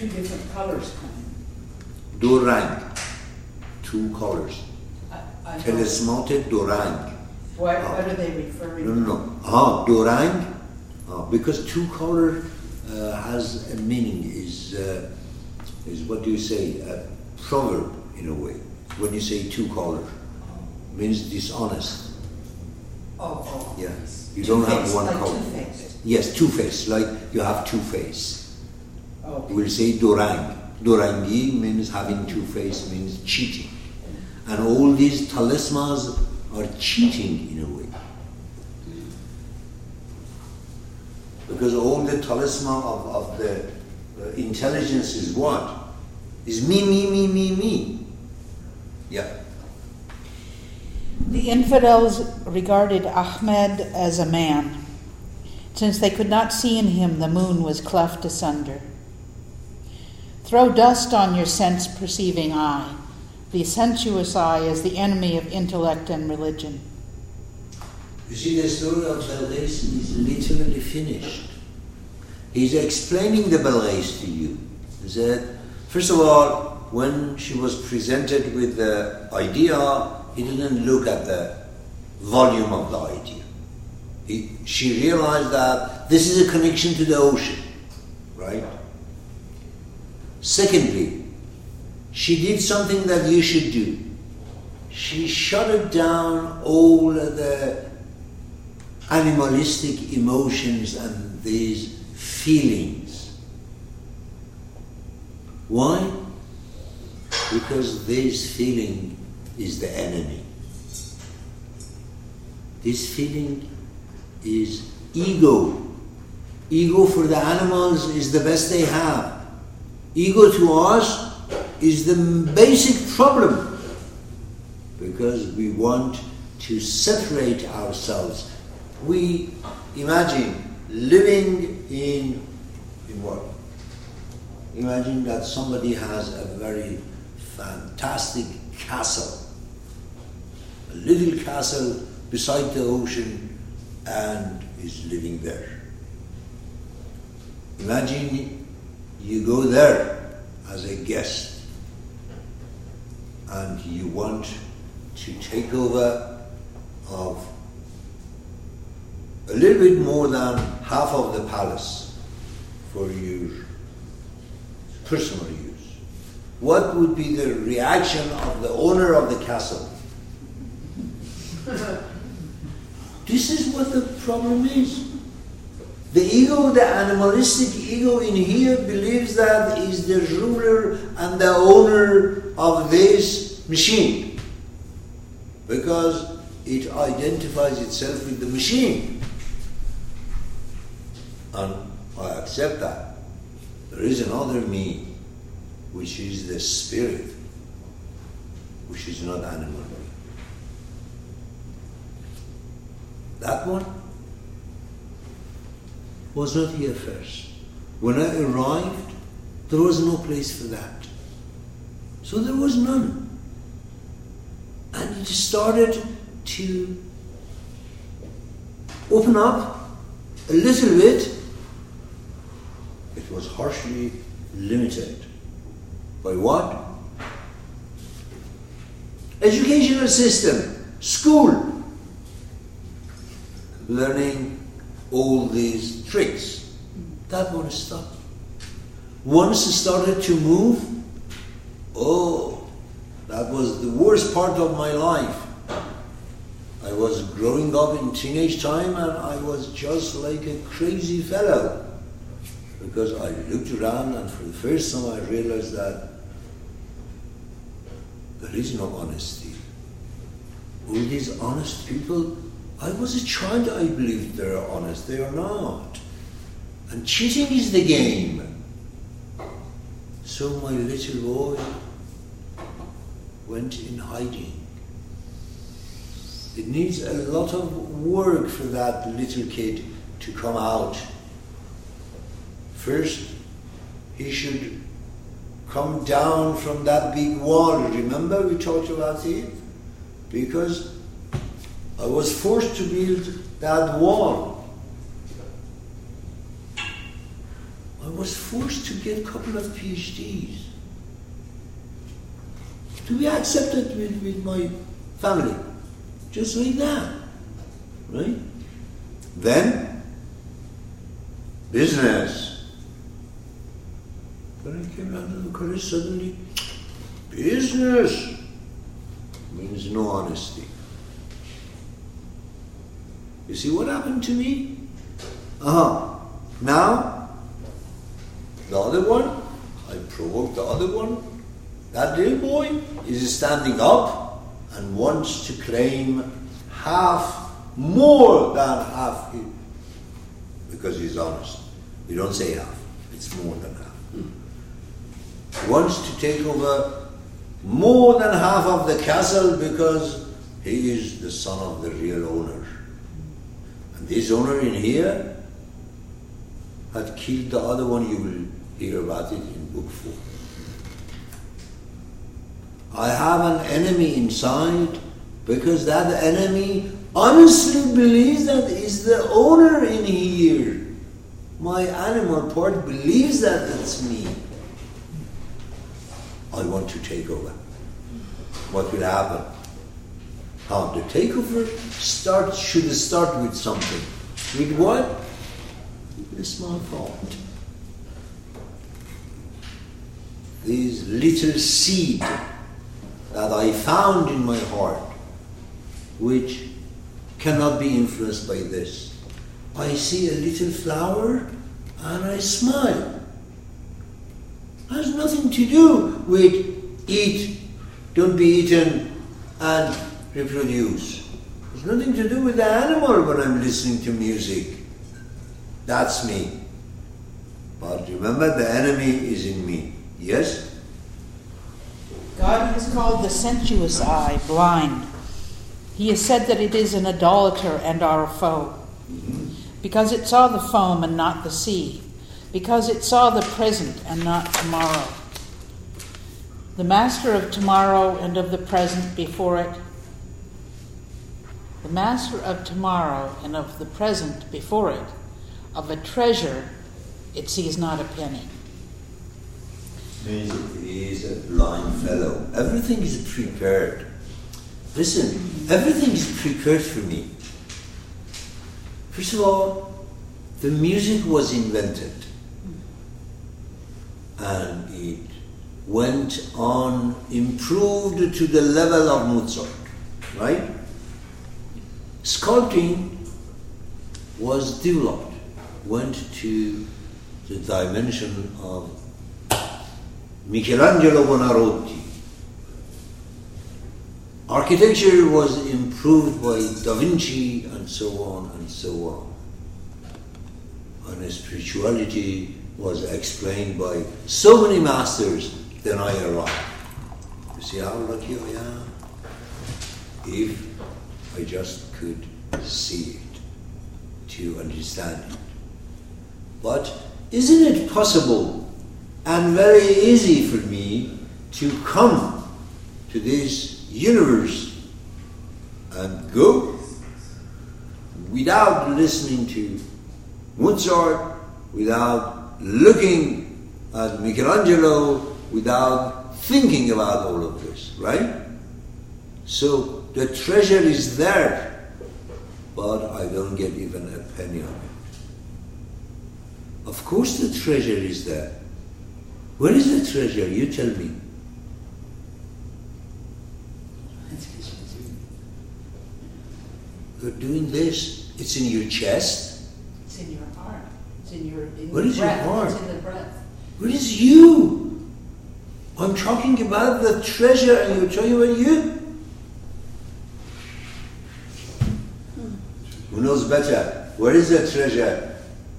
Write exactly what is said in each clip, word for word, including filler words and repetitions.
two different colors coming? Dorang. Two colors. I, I Talismante Dorang. What, Ah. what are they referring No, to? no, no. Ah, Dorang. Ah, because two color uh, has a meaning, is, uh, is what do you say, a proverb in a way. When you say two color, means dishonest. Oh, oh. Yeah. You don't have Two-faced, one like color. two-faced. Yes, two-face, like you have two-face. Okay. We'll say Dorang. Dorangi means having two-face, means cheating. And all these talismans are cheating in a way. Because all the talisman of, of the uh, intelligence is what? Is me, me, me, me, me. Yeah. The infidels regarded Ahmed as a man. Since they could not see in him, the moon was cleft asunder. Throw dust on your sense-perceiving eye. The sensuous eye is the enemy of intellect and religion. You see, the story of Balqis is literally finished. He's explaining the Balqis to you. He said, first of all, when she was presented with the idea, he didn't look at the volume of the idea. He, she realized that this is a connection to the ocean, right? Secondly, she did something that you should do. She shut down all the animalistic emotions and these feelings. Why? Because this feeling is the enemy. This feeling is ego. Ego for the animals is the best they have. Ego to us is the basic problem, because we want to separate ourselves. We imagine living in, in what? Imagine that somebody has a very fantastic castle, a little castle beside the ocean, and is living there. Imagine you go there as a guest and you want to take over of a little bit more than half of the palace for your personal use. What would be the reaction of the owner of the castle? This is what the problem is. The ego, the animalistic ego in here believes that is the ruler and the owner of this machine, because it identifies itself with the machine. And I accept that. There is another me, which is the spirit, which is not animal. That one was not here first. When I arrived, there was no place for that. So there was none. And it started to open up a little bit. It was harshly limited. By what? Educational system, school, learning all these tricks. That one stopped. Once it started to move, oh, that was the worst part of my life. I was growing up in teenage time and I was just like a crazy fellow, because I looked around and for the first time I realized that there is no honesty. All these honest people, I was a child, I believed they are honest. They are not. And cheating is the game. So my little boy went in hiding. It needs a lot of work for that little kid to come out. First, he should come down from that big wall. Remember we talked about it? Because I was forced to build that wall. I was forced to get a couple of PhDs to be accepted with, with my family. Just like that. Right? Then, business. When I came out of the college, suddenly, business means no honesty. You see what happened to me? Uh-huh. Now, the other one, I provoked the other one. That little boy is standing up and wants to claim half, more than half, because he's honest. We don't say half, it's more than half. He wants to take over more than half of the castle because he is the son of the real owner. And this owner in here had killed the other one. You will hear about it in book four. I have an enemy inside because that enemy honestly believes that is the owner in here. My animal part believes that it's me. I want to take over. What will happen? How the takeover start should start with something. With what? With a small thought. This little seed that I found in my heart, which cannot be influenced by this. I see a little flower and I smile. Has nothing to do with eat, don't be eaten, and reproduce. There's nothing to do with the animal when I'm listening to music. That's me. But remember, the enemy is in me. Yes? God has called the sensuous eye blind. He has said that it is an idolater and our foe. Because it saw the foam and not the sea. Because it saw the present and not tomorrow. The master of tomorrow and of the present before it. The master of tomorrow and of the present before it. Of a treasure it sees not a penny. He is a blind fellow. Everything is prepared. Listen, everything is prepared for me. First of all, the music was invented. And it went on, improved to the level of Mozart. Right? Sculpting was developed, went to the dimension of Michelangelo Buonarroti. Architecture was improved by Da Vinci, and so on and so on. And spirituality was explained by so many masters, then I arrived. You see how lucky I am? If I just could see it, to understand it. But isn't it possible and very easy for me to come to this universe and go without listening to Mozart, without looking at Michelangelo, without thinking about all of this, right? So the treasure is there, but I don't get even a penny of it. Of course the treasure is there. Where is the treasure? You tell me. You're doing this. It's in your chest. It's in your heart. It's in your in What your is your breath. heart? It's in the breath. Where is you? I'm talking about the treasure and you're talking about you? Who knows better? Where is the treasure?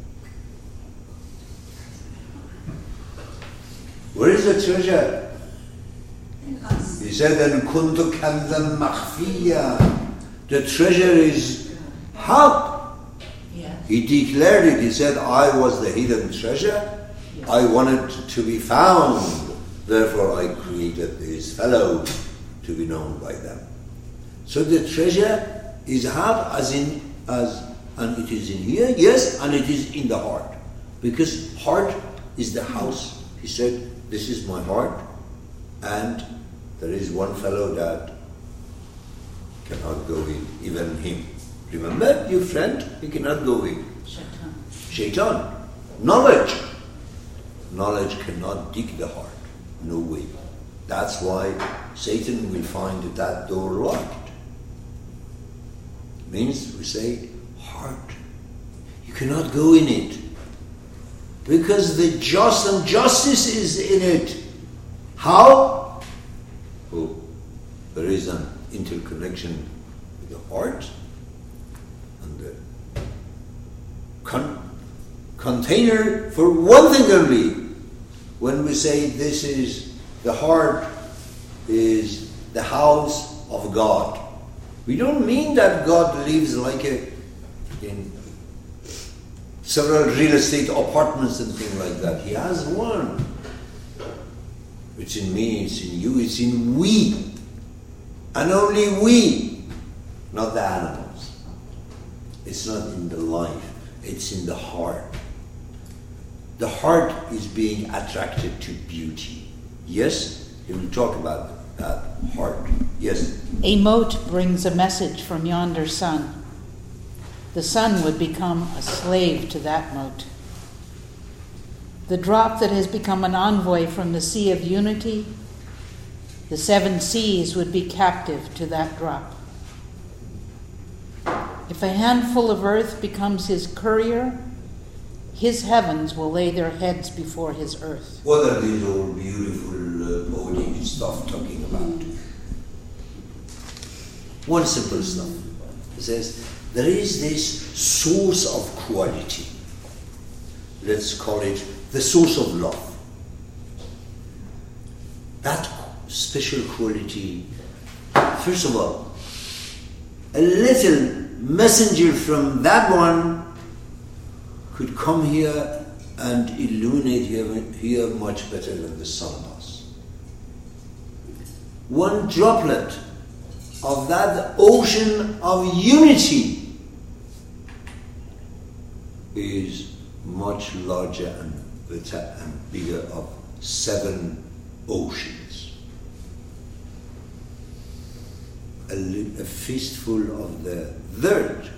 Where is the treasure? In us. He said, "Then kuntu kanzan makhfiya." The treasure is how? Yes. He declared it. He said, "I was the hidden treasure. I wanted to be found. Therefore, I created this fellow to be known by them." So the treasure is how? As in as, and it is in here, yes, and it is in the heart, because heart is the house. He said, this is my heart, and there is one fellow that cannot go in, even him. Remember, your friend, he cannot go in. Shaitan. Shaitan. Knowledge. Knowledge cannot dig the heart. No way. That's why Satan will find that door locked. Means we say, heart. You cannot go in it. Because the just and justice is in it. How? Oh, there is an interconnection with the heart and the con- container for one thing only. When we say this is the heart is the house of God, we don't mean that God lives like a in several real estate apartments and things like that. He has one. It's in me, it's in you, it's in we. And only we, not the animals. It's not in the life, it's in the heart. The heart is being attracted to beauty. Yes? He will talk about that heart. Yes? A mote brings a message from yonder sun. The sun would become a slave to that mote. The drop that has become an envoy from the sea of unity, the seven seas would be captive to that drop. If a handful of earth becomes his courier, his heavens will lay their heads before his earth. What are these old beautiful uh, poetic stuff talking about? One simple stuff. It says, there is this source of quality. Let's call it the source of love. That special quality, first of all, a little messenger from that one could come here and illuminate here, here much better than the sun does. One droplet of that ocean of unity is much larger and better and bigger of seven oceans. A, li- a fistful of the dirt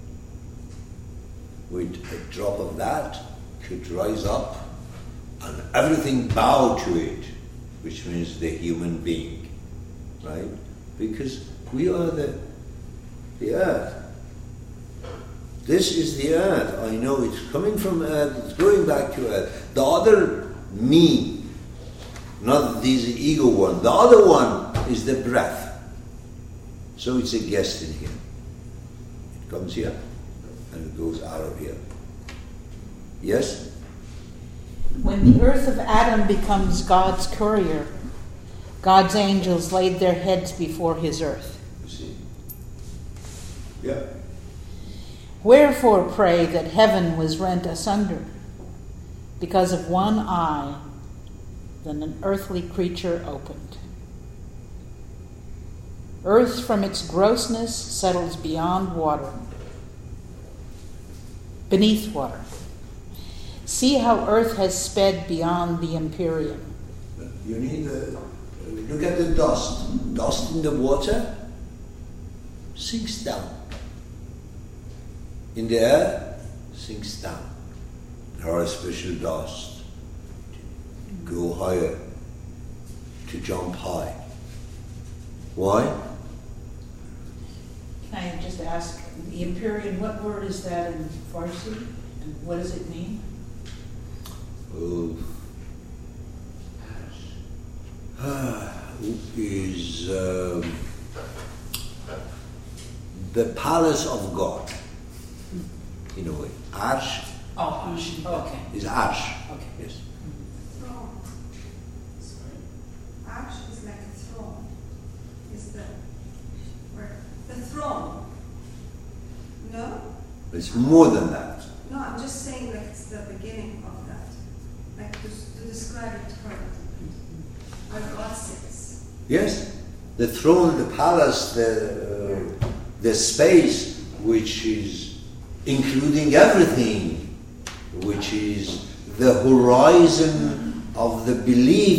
with a drop of that could rise up and everything bow to it, which means the human being, right? Because we are the, the earth. This is the earth. I know it's coming from earth, it's going back to earth. The other me, not this ego one, the other one is the breath. So it's a guest in here. It comes here and it goes out of here. Yes? When the earth of Adam becomes God's courier, God's angels laid their heads before his earth. You see? Yeah. Wherefore pray that heaven was rent asunder, because of one eye than an earthly creature opened. Earth from its grossness settles beyond water, beneath water. See how earth has sped beyond the empyrean. You need a, look at the dust. Dust in the water sinks down. In the air, sinks down. There are special dust to go higher, to jump high. Why? Can I just ask, the Empyrean, what word is that in Farsi? And what does it mean? Oh. Is um, the palace of God, in a way. Arsh. Oh, Arsh. Oh, okay. Is Arsh. Okay. Yes. Throne. Sorry. Arsh is like a throne. Is the where the throne? No? It's more than that. No, I'm just saying like it's the beginning of that. Like to, to describe it correctly. Where God sits. Yes. The throne, the palace, the uh, the space which is including everything, which is the horizon of the belief